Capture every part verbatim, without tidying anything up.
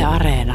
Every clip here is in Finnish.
Areena.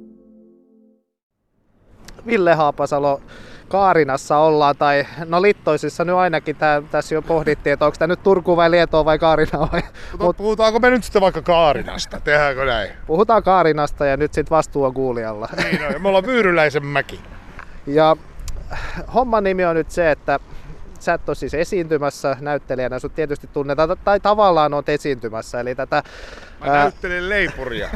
Ville Haapasalo, Kaarinassa ollaan, tai no Littoisissa nyt ainakin, tää, tässä jo pohdittiin, että onko tämä nyt Turku vai Lietoa vai Kaarina vai... Mut, puhutaanko me nyt sitten vaikka Kaarinasta, tehdäänkö näin? Puhutaan Kaarinasta ja nyt sitten vastuu on kuulijalla. Niin on, ja me ollaan Vyyryläisen mäki. Ja homman nimi on nyt se, että sä et ole siis esiintymässä näyttelijänä, sut tietysti tunnetaan, tai tavallaan oot esiintymässä, eli tätä... Mä ää... näyttelen leipuria.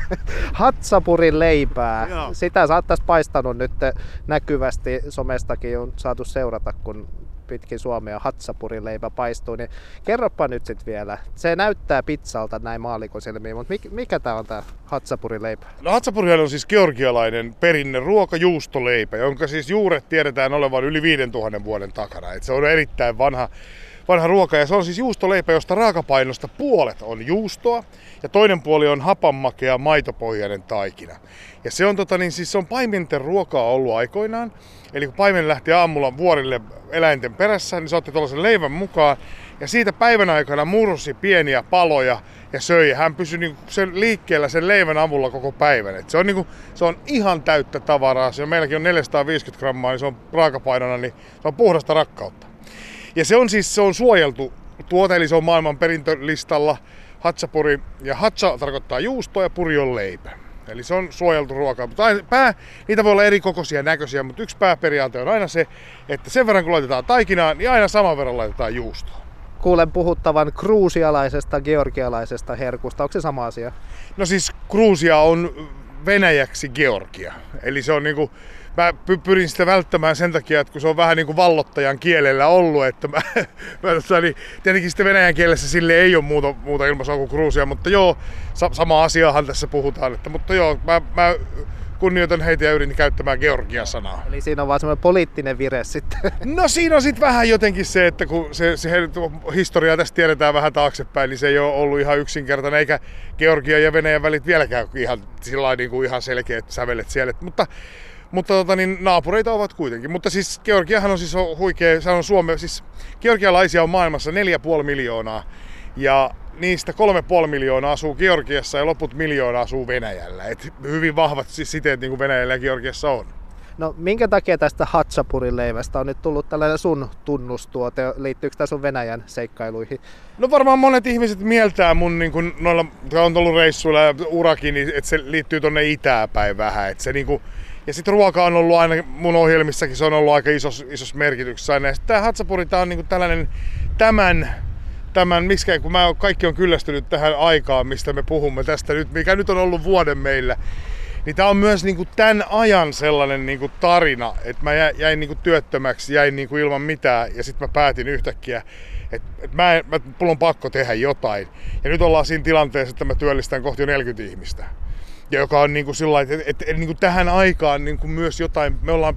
Hatsapurin leipää. Joo. Sitä sä oot tässä paistanut nyt näkyvästi, somestakin on saatu seurata, kun pitkin Suomea Hatsapurin leipä paistuu, niin kerropa nyt sit vielä. Se näyttää pizzalta näin maalikosilmiin, mutta mikä, mikä tää on tää Hatsapurin leipä? No Hatsapurihan on siis georgialainen perinne ruokajuustoleipä, jonka siis juuret tiedetään olevan yli viisituhatta vuoden takana. Et se on erittäin vanha, vanha ruoka ja se on siis juustoleipä, josta raakapainosta puolet on juustoa ja toinen puoli on hapanmakea maitopohjainen taikina. Ja se on, tota, niin, siis se on paimenten ruokaa ollut aikoinaan. Eli kun paimen lähti aamulla vuorille eläinten perässä, niin se otti tuollaisen leivän mukaan. Ja siitä päivän aikana mursi pieniä paloja ja söi. Hän pysyi niin sen liikkeellä sen leivän avulla koko päivän. Et se, on, niin kuin, se on ihan täyttä tavaraa. Se on, meilläkin on neljäsataaviisikymmentä grammaa, niin se on raakapainona, niin se on puhdasta rakkautta. Ja se on siis se on suojeltu tuote, eli se on maailman perintölistalla. Hatsapuri, ja hatsa tarkoittaa juustoa ja puri on leipä. Eli se on suojeltu ruokaa. Mutta pää, niitä voi olla eri kokoisia näköisiä, mutta yksi pääperiaate on aina se, että sen verran kun laitetaan taikinaan, niin aina saman verran laitetaan juustoa. Kuulen puhuttavan gruusialaisesta, georgialaisesta herkusta. Onko se sama asia? No siis Gruusia on venäjäksi Georgia. Eli se on niinku, mä pyrin sitä välttämään sen takia, että kun se on vähän niin kuin vallottajan kielellä ollut, että mä, mä niin tietenkin sitten venäjän kielessä sille ei ole muuta, muuta ilmaisua kuin Gruusia, mutta joo, sa- sama asiahan tässä puhutaan, että, mutta joo, mä, mä kunnioitan heitä ja yritin käyttämään Georgia-sanaa. Eli siinä on vaan semmoinen poliittinen vire sitten. No siinä on sitten vähän jotenkin se, että kun se, se historiaa tästä tiedetään vähän taaksepäin, niin se ei ole ollut ihan yksinkertainen, eikä Georgia ja Venäjän välit vieläkään ihan, sillä niin kuin ihan selkeät sävelet siellä, mutta Mutta tota, niin, naapureita ovat kuitenkin. Mutta siis Georgiahan on siis huikea, se on Suome, siis georgialaisia on maailmassa neljä pilkku viisi miljoonaa. Ja niistä kolme pilkku viisi miljoonaa asuu Georgiassa ja loput miljoona asuu Venäjällä. Et hyvin vahvat siis siteet niin kuin Venäjällä ja Georgiassa on. No minkä takia tästä Hatsapurin leivästä on nyt tullut tällainen sun tunnustuote? Liittyykö tämä sun Venäjän seikkailuihin? No varmaan monet ihmiset mieltää mun niin kuin noilla, on ollut reissuilla ja urakin, niin että se liittyy tonne itään päin vähän. Että se niin kuin, ja sitten ruoka on ollut aina mun ohjelmissakin, se on ollut aika isos, isos merkityksessä aina. Ja sitten tämä Hatsapuri, tää on niinku tällainen tämän, tämän miksi kun mä kaikki on kyllästynyt tähän aikaan, mistä me puhumme tästä nyt, mikä nyt on ollut vuoden meillä. Niin tää on myös niinku tämän ajan sellainen niinku tarina, että mä jäin niinku työttömäksi, jäin niinku ilman mitään ja sitten mä päätin yhtäkkiä, että et mä, mä, mulla on pakko tehdä jotain. Ja nyt ollaan siinä tilanteessa, että mä työllistän kohti jo neljäkymmentä ihmistä. Ja joka on niinku sillä että et, et, niinku tähän aikaan niinku myös jotain, me ollaan,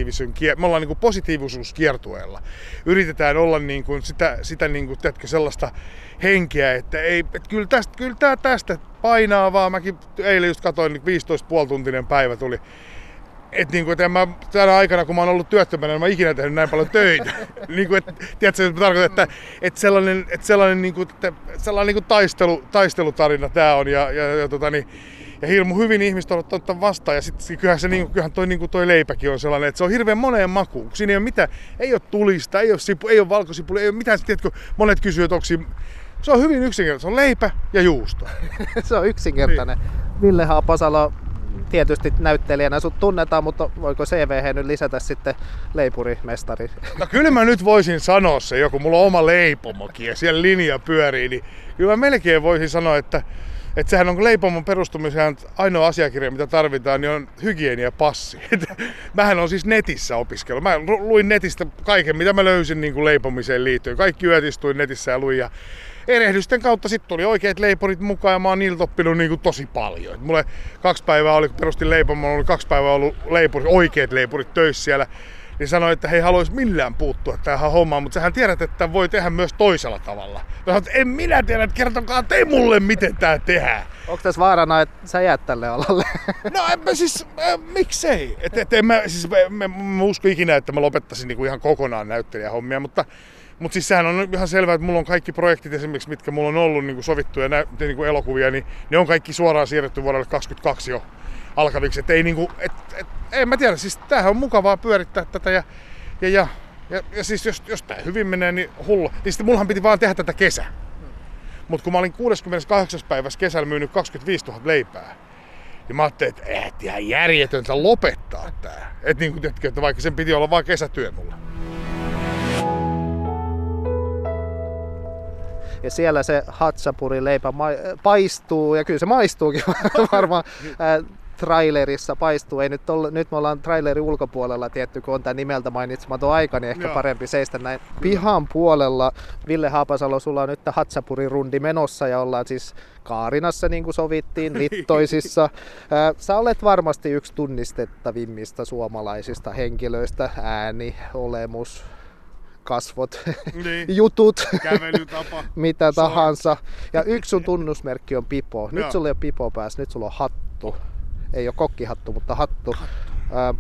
me ollaan niinku positiivisuuskiertueella. Yritetään olla niinku sitä, sitä niinku, teetkö, sellaista henkeä, että ei, et kyllä, tästä, kyllä tää tästä painaa vaan. Mäkin eilen just katsoin, niin viisitoista pilkku viisi tuntinen päivä tuli. Et niinku, et mä, tänä aikana, kun mä oon ollut työttömänä, en mä ikinä tehnyt näin paljon töitä. niinku, et, tiedätkö, että tarkoitan, että, että sellainen, että sellainen, niinku, että sellainen niinku taistelu, taistelutarina tää on. Ja, ja, ja tota, niin, Ja hirmu hyvin ihmiset on ottanut vastaan ja sitten kyllähän, se, niin, kyllähän toi, niin toi leipäkin on sellainen, että se on hirveän moneen makuun. Siinä ei ole mitään, ei ole tulista, ei ole, sipu, ei ole valkosipuli, ei ole mitään. Tiedätkö, monet kysyvät, että onko siinä, se on hyvin yksinkertainen, se on leipä ja juusto. Se on yksinkertainen. Niin. Ville Haapasalo, tietysti näyttelijänä sut tunnetaan, mutta voiko C V:hen nyt lisätä sitten leipurimestari? No kyllä mä nyt voisin sanoa se joku, mulla on oma leipomokin ja siellä linja pyörii, niin kyllä mä melkein voisin sanoa, että Että sehän on leipomon perustumisen ainoa asiakirja, mitä tarvitaan, niin on hygieniapassi. Mähän on siis netissä opiskellut. Mä luin netistä kaiken, mitä mä löysin niin kuin leipomiseen liittyen. Kaikki yöt istuin netissä ja luin. Ja erehdysten kautta sitten tuli oikeat leipurit mukaan ja mä oon niiltä oppinut niin kuin tosi paljon. Et mulle kaksi päivää oli, kun perustin leipomon, oli kaksi päivää ollut leipurit, oikeat leipurit töissä siellä. Niin sanoi, että he haluaisi millään puuttua tähän hommaan, mutta sähän tiedät, että tämän voi tehdä myös toisella tavalla. Mä sanoin, että en minä tiedä, että kertokaa te mulle, miten tää tehdään. Onko tässä vaarana, että sä jäät tälle alalle? No enpä siis, äh, miksei? Et, et, en mä, siis, mä, mä, mä usko ikinä, että mä lopettaisin niinku ihan kokonaan näyttelijähommia, mutta, Mutta siis sehän on ihan selvää, että mulla on kaikki projektit esimerkiksi, mitkä mulla on ollut niin kuin sovittuja nä- niin kuin elokuvia, niin ne on kaikki suoraan siirretty vuodelle kaksikymmentäkaksi jo alkaviksi. Et ei niinku, et, et, en mä tiedä, siis tämähän on mukavaa pyörittää tätä ja, ja, ja, ja, ja siis jos, jos tää hyvin menee, niin hullu. Niin sitten mullahan piti vaan tehdä tätä kesää. Mutta kun mä olin kuudeskymmeneskahdeksas päivässä kesällä myynyt kaksikymmentäviisituhatta leipää, niin mä ajattelin, että eh, ihan järjetöntä lopettaa tää. Et niin kuin, että vaikka sen piti olla vaan kesätyö mulla. Ja siellä se Hatsapurin leipä ma- paistuu, ja kyllä se maistuukin varmaan. Trailerissa paistuu. Ei nyt, ole, nyt me ollaan trailerin ulkopuolella tietty, kun on tämä nimeltä mainitsematon aika, niin ehkä Joo. parempi seistä näin. Pihan puolella, Ville Haapasalo, sulla on nyt Hatsapurin rundi menossa ja ollaan siis Kaarinassa niin kuin sovittiin, Littoisissa. Sä olet varmasti yksi tunnistettavimmista suomalaisista henkilöistä, ääni, olemus, kasvot, niin. jutut, kävelytapa, mitä tahansa. Ja yksi sun tunnusmerkki on pipo. Nyt Joo. sulla ei ole pipo päässä, nyt sulla on hattu. Ei ole kokkihattu, mutta hattu. Ää,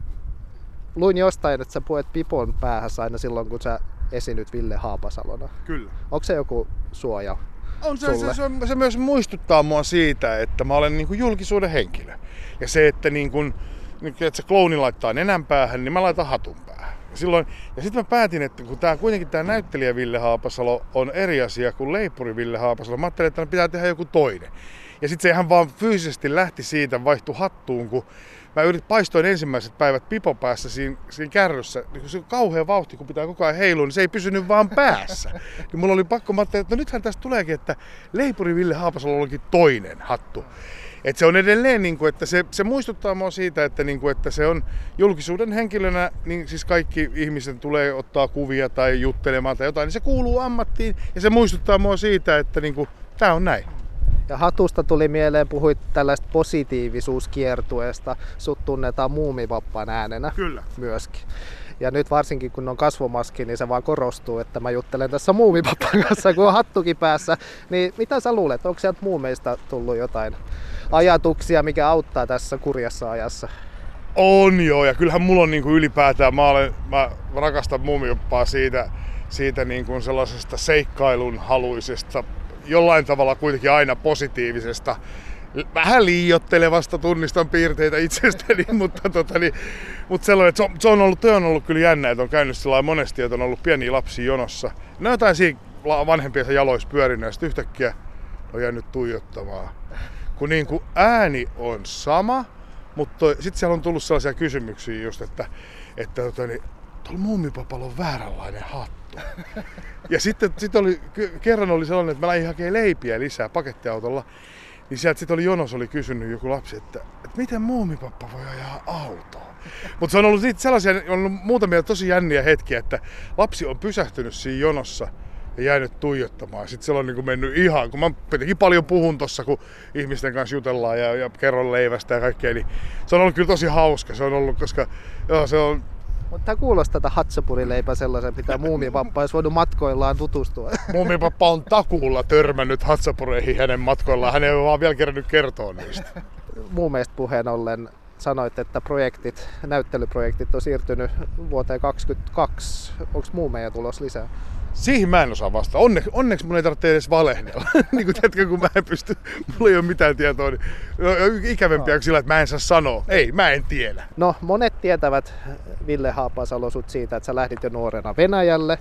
luin jostain, että sä puet pipon päähässä aina silloin, kun sä esinyt Ville Haapasalona. Kyllä. Onko se joku suoja on se, se, se, se myös muistuttaa mua siitä, että mä olen niin kuin julkisuuden henkilö. Ja se, että, niin kuin, että se klouni laittaa nenän päähän, niin mä laitan hatun päähän. Ja, silloin, ja sitten mä päätin, että kun tää, kuitenkin tämä näyttelijä Ville Haapasalo on eri asia kuin leipuri Ville Haapasalo, mä ajattelin, että pitää tehdä joku toinen. Ja sitten se ihan vaan fyysisesti lähti siitä, vaihtui hattuun, kun mä yritin paistoin ensimmäiset päivät pipo päässä siinä, siinä kärryssä. Niin kun se on kauhea vauhti, kun pitää koko ajan heilua, niin se ei pysynyt vaan päässä. Niin mulla oli pakko, mä ajattelin, että no nythän tästä tuleekin, että leipuri Ville Haapasalo onkin toinen hattu. Et se on edelleen, niin kuin, että se, se muistuttaa mua siitä, että, niin kuin, että se on julkisuuden henkilönä, niin siis kaikki ihmiset tulee ottaa kuvia tai juttelemaan tai jotain, niin se kuuluu ammattiin ja se muistuttaa mua siitä, että niin kuin, tää on näin. Ja hatusta tuli mieleen, puhuit tällaista positiivisuuskiertueesta. Sut tunnetaan Muumipappan äänenä Kyllä. myöskin. Ja nyt varsinkin kun on kasvomaski, niin se vaan korostuu, että mä juttelen tässä Muumipappan kanssa, kun on hattukin päässä. Niin mitä sä luulet, onko sieltä muumeista tullut jotain ajatuksia, mikä auttaa tässä kurjassa ajassa? On joo, ja kyllähän mulla on niin kuin ylipäätään, mä, olen, mä rakastan Muumipappaa siitä, siitä niin kuin sellaisesta seikkailun haluisesta, jollain tavalla kuitenkin aina positiivisesta, vähän liioittelevasta, tunnistan piirteitä itsestäni, mutta, tota, niin, mutta sellainen, että se on, se on ollut, on ollut kyllä jännä, että on käynyt sellainen monesti, että on ollut pieniä lapsia jonossa. Ne on jotain siinä vanhempiensa jaloissa pyörinyt ja sitten yhtäkkiä on jäänyt tuijottamaan. Kun niin kuin ääni on sama, mutta sitten siellä on tullut sellaisia kysymyksiä just, että, että tota, niin, tuolla Muumipapalla on vääränlainen hattu. Ja sitten sit oli, kerran oli sellainen, että mä lähdin hakemaan leipiä lisää pakettiautolla. Niin sieltä sitten oli jonos oli kysynyt joku lapsi, että, että miten Muumipappa voi ajaa autoa. Mutta se on ollut sellaisia, on ollut muutamia tosi jänniä hetkiä, että lapsi on pysähtynyt siinä jonossa ja jäänyt tuijottamaan. Sitten se on niin kuin mennyt ihan, kun mä jotenkin paljon puhun tossa, kun ihmisten kanssa jutellaan ja, ja kerron leivästä ja kaikkea, niin se on ollut kyllä tosi hauska. Se on ollut, koska joo, se on... Mutta tämä kuulostaa tätä Hatsapurileipä sellaisen, mitä Muumipappa olisi voinut matkoillaan tutustua. Muumipappa on takuulla törmännyt Hatsapureihin hänen matkoillaan. Hän ei ole vaan vielä kerännyt kertoa niistä. Muumeista puheen ollen sanoit, että projektit, näyttelyprojektit on siirtynyt vuoteen kaksikymmentäkaksi. Onko muumeja tulossa lisää? Siihen mä en osaa vastata. Onneksi, onneksi mun ei tarvitse edes valehdella. niin kuin tiedätkö, kun mä en pysty, mulla ei ole mitään tietoa, niin ikävempiä kuin sillä, että mä en saa sanoa. Ei, mä en tiedä. No, monet tietävät Ville Haapasalo sut siitä, että sä lähdit jo nuorena Venäjälle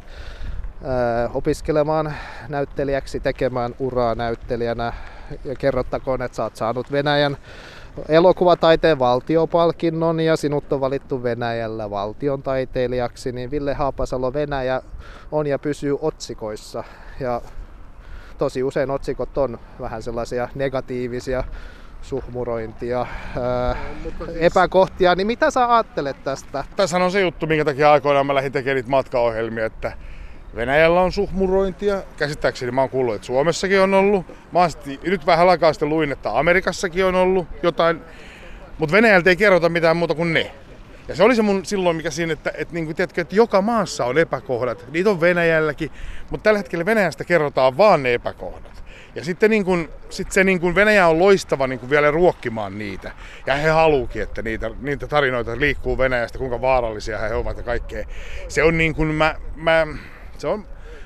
äh, opiskelemaan näyttelijäksi, tekemään uraa näyttelijänä. Ja kerrottakoon, että sä oot saanut Venäjän elokuvataiteen valtiopalkinnon ja sinut on valittu Venäjällä valtion taiteilijaksi, niin Ville Haapasalo Venäjä on ja pysyy otsikoissa. Ja tosi usein otsikot on vähän sellaisia negatiivisia, suhmurointia, ää, no, siis... epäkohtia, niin mitä sä ajattelet tästä? Tässä on se juttu, minkä takia aikoinaan mä lähdin tekemään niitä matkaohjelmia, että Venäjällä on suhmurointia. Käsittääkseni mä oon kuullut, että Suomessakin on ollut. Mä oon sitten, nyt vähän aikaa sitten luin, että Amerikassakin on ollut jotain. Mutta Venäjältä ei kerrota mitään muuta kuin ne. Ja se oli se mun silloin mikä siinä, että, että, niin tiedätkö, että joka maassa on epäkohdat. Niitä on Venäjälläkin, mutta tällä hetkellä Venäjästä kerrotaan vaan ne epäkohdat. Ja sitten niin kun, sit se niin kun Venäjä on loistava niin kun vielä ruokkimaan niitä. Ja he haluukin, että niitä, niitä tarinoita liikkuu Venäjästä, kuinka vaarallisia he ovat ja kaikkea. Se on niin kuin mä... mä Se on,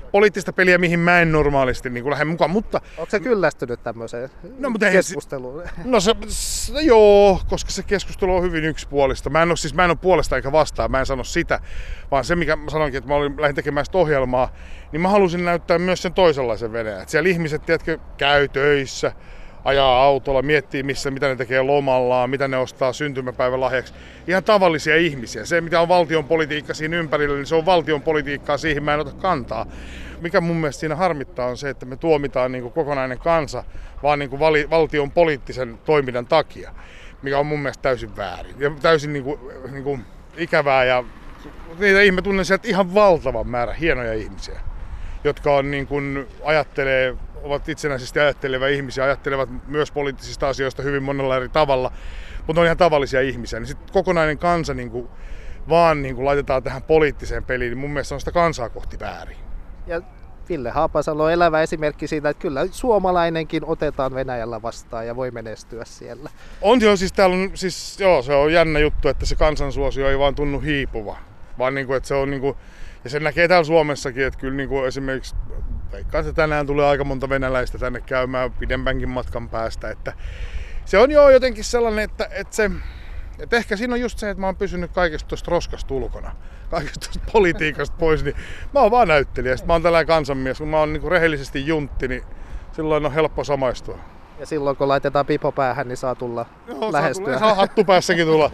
poliittista peliä, mihin mä en normaalisti niin lähde mukaan, mutta... Onko se kyllästynyt tämmöiseen no, mutta keskusteluun? No se, se, joo, koska se keskustelu on hyvin yksipuolista. Mä en ole, siis, mä en ole puolesta eikä vastaan, mä en sano sitä, vaan se mikä mä sanoinkin, että mä olin, lähdin tekemään sitä ohjelmaa, niin mä halusin näyttää myös sen toisenlaisen Venäjän. Että siellä ihmiset, tiedätkö, käy töissä, ajaa autolla, miettii missä, mitä ne tekee lomallaan, mitä ne ostaa syntymäpäivän lahjaksi. Ihan tavallisia ihmisiä. Se, mitä on valtion politiikka siinä ympärillä, niin se on valtion politiikkaa, siihen mä en ota kantaa. Mikä mun mielestä siinä harmittaa on se, että me tuomitaan niin kuin kokonainen kansa vaan niin kuin vali, valtion poliittisen toiminnan takia, mikä on mun mielestä täysin väärin ja täysin niin kuin, niin kuin ikävää. Ja niitä ihme tunnen sieltä ihan valtavan määrä hienoja ihmisiä, jotka on niin kuin ajattelee, ovat itsenäisesti ajattelevia ihmisiä, ajattelevat myös poliittisista asioista hyvin monella eri tavalla, mutta on ihan tavallisia ihmisiä. Niin sitten kokonainen kansa niin kuin vaan niin kuin laitetaan tähän poliittiseen peliin, niin mun mielestä on sitä kansaa kohti väärin. Ja Ville Haapasalo on elävä esimerkki siitä, että kyllä suomalainenkin otetaan Venäjällä vastaan ja voi menestyä siellä. On jo, siis täällä on, siis joo, se on jännä juttu, että se kansansuosio ei vaan tunnu hiipuva, vaan niin kuin, että se on niin kuin, ja sen näkee täällä Suomessakin, että kyllä niin kuin esimerkiksi veikkaan, että tänään tulee aika monta venäläistä tänne käymään pidempänkin matkan päästä, että se on jo jotenkin sellainen, että, että se Et ehkä siinä on just se, että mä oon pysynyt kaikesta tuosta roskasta ulkona, kaikesta tuosta politiikasta pois, niin mä oon vaan näyttelijä. Sitten mä oon tällainen kansanmies, kun mä oon niinku rehellisesti juntti, niin silloin on helppo samaistua. Ja silloin kun laitetaan pipo päähän, niin saa tulla Joo, lähestyä. Saa, tulla, saa hattu päässäkin tulla.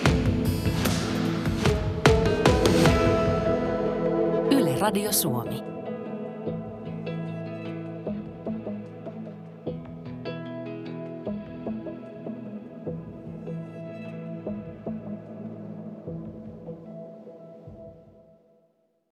Yle Radio Suomi.